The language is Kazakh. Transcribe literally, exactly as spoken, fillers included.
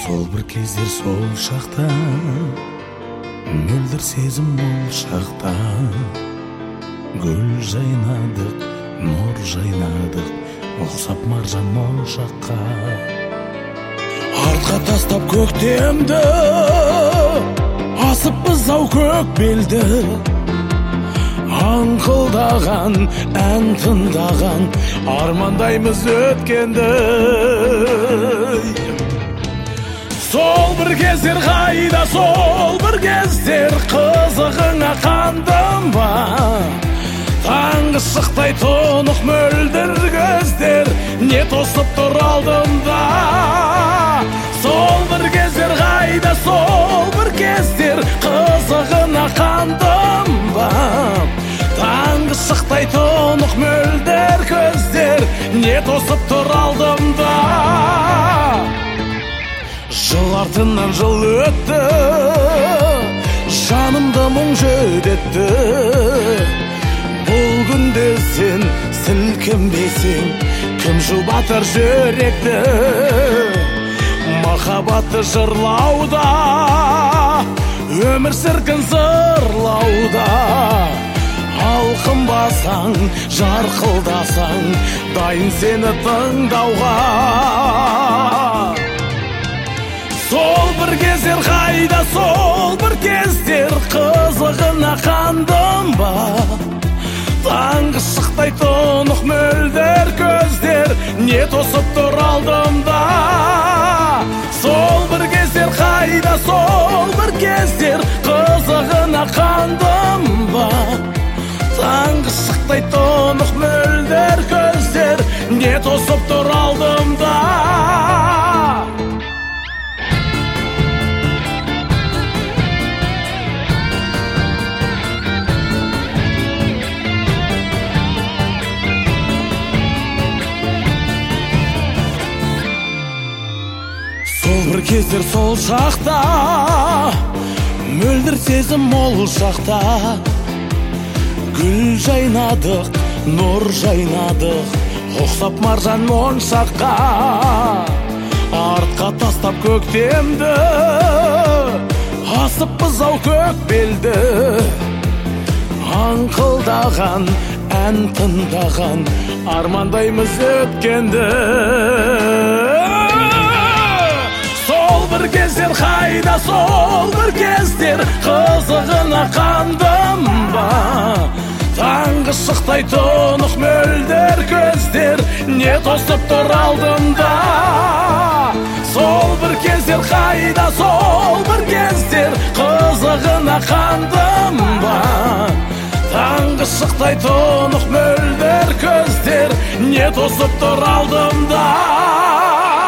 Сол бір кездер сол шақта, мөлдір сезім мол шақта, гүл жайнадық, нұр жайнадық, ұқсап маржан моншаққа. Артқа тастап көктемді, асыппыз ау көк белді, аңқылдаған, ән тыңдаған, армандаймыз өткенді. Сол бір кездер қайда, сол бір кездер қызығыңа қандым ба? Таңғы шықтай тұнық мөлдір көздер, не тосып тұр алдымда? Сол бір кездер қайда, сол бір кездер қызығыңа қандым ба? Таңғы шықтай тұнық мөлдір көздер, не тосып тұр алдымда? Жыл артынан жыл өтті, жанымды мұң жүдетті. Бұл күнде сен сілкінбесең, кім жұбатар жүректі? Махаббатты жырлауда, өмір сіркін зырлауда. Алқынбасаң, жарқылдасаң, дайын сені тыңдауға. Сол бір кездер қайда, сол бір кездер қызығына қандым ба? Таңғы шықтай тұнық мөлдір көздер, не тосып тұр алдымда? Сол бір кездер қайда, сол бір кездер қызығына қандым ба? Таңғы шықтай тұнық мөлдір көздер, не тосып тұр алдымда? Сол бір кездер сол шақта, мөлдір сезім мол шақта, гүл жайнадық, нұр жайнадық, ұқсап маржан моншаққа. Артқа тастап көктемді, асыппыз ау көк белді, аңқылдаған, ән тыңдаған, армандаймыз өткенді. Сол бір кездер қайда, сол бір кездер қызығына қандым ба? Таңғы шықтай тұнық мөлдір көздер, не тосып тұр алдымда? Сол бір кездер қайда, сол бір кездер қызығына қандым ба? Таңғы шықтай тұнық мөлдір көздер, не тосып тұр алдымда?